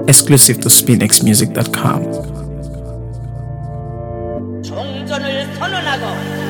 Exclusive to SpinXmusic.com. 종전을 선언하고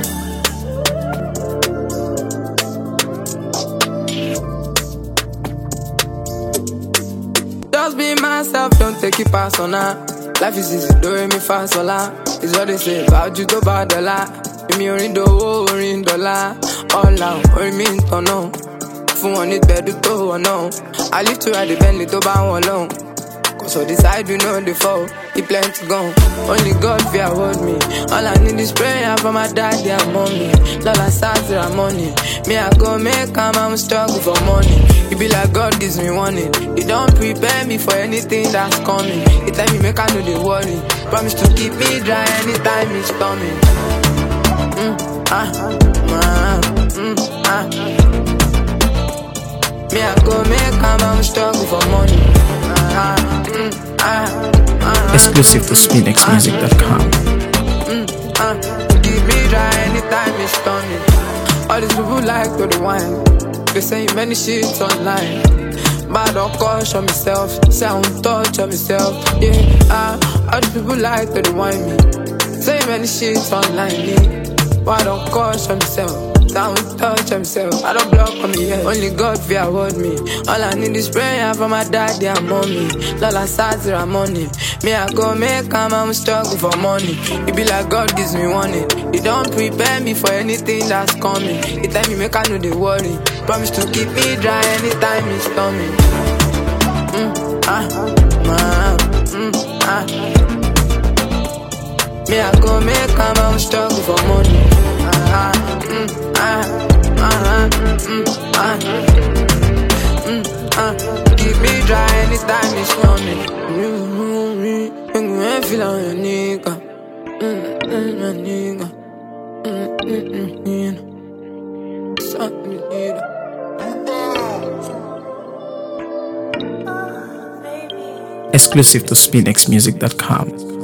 Just be myself, don't take it personal. Life is easy, doing me fast a lot. It's what they say about you, go bad a lot. Me orin dowo, orin dollar. All out, orin mi ntono. Fún wọn ní gbẹ̀du tó wọ̀ náà. I live to ride the Bentley tó bá wọn lọ́hùn. Cause on the side we know the fall, he plenty gone. Only God fear hold me. All I need is prayer for my daddy and mommy. Lola Sazira money. Me I go make am, I'm struggle for money. It be like God gives me warning. He don't prepare me for anything that's coming. He tell me make I know the worry. Promise to keep me dry anytime it's storming. Me I go make am, I'm struggle for money. Exclusive to SpinXmusic.com. Keep me dry anytime it's storming. All these people like to the wine. They say many shit online. But don't caution myself. Say I won't touch on myself. Yeah, all these people like to the wine me. Say many shit online. But don't caution myself. I won't touch himself. I don't block on me yet. Only God fear hold me. All I need is prayer for my daddy and mommy. Lola Sazira money. Me I go make am, I'm struggle for money. It be like God gives me warning. He don't prepare me for anything that's coming. He tell me make I know the worry. Promise to keep me dry anytime it's storming. Me I go make am, I'm struggle for money. Keep me dry anytime it's storming. You feel on your nigga. Exclusive to SpinXmusic.com.